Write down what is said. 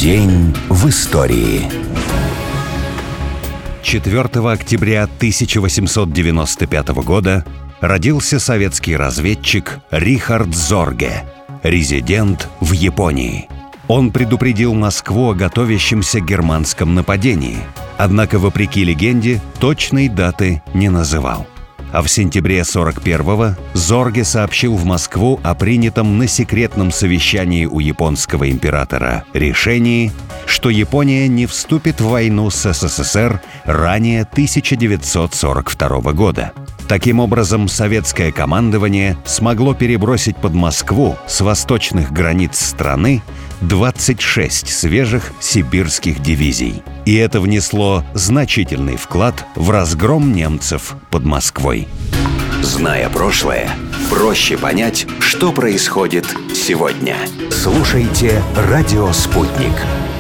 День в истории. 4 октября 1895 года родился советский разведчик Рихард Зорге, резидент в Японии. Он предупредил Москву о готовящемся германском нападении, однако, вопреки легенде, точной даты не называл. А в сентябре 41-го Зорге сообщил в Москву о принятом на секретном совещании у японского императора решении, что Япония не вступит в войну с СССР ранее 1942 года. Таким образом, советское командование смогло перебросить под Москву с восточных границ страны 26 свежих сибирских дивизий. И это внесло значительный вклад в разгром немцев под Москвой. Зная прошлое, проще понять, что происходит сегодня. Слушайте «Радио Спутник».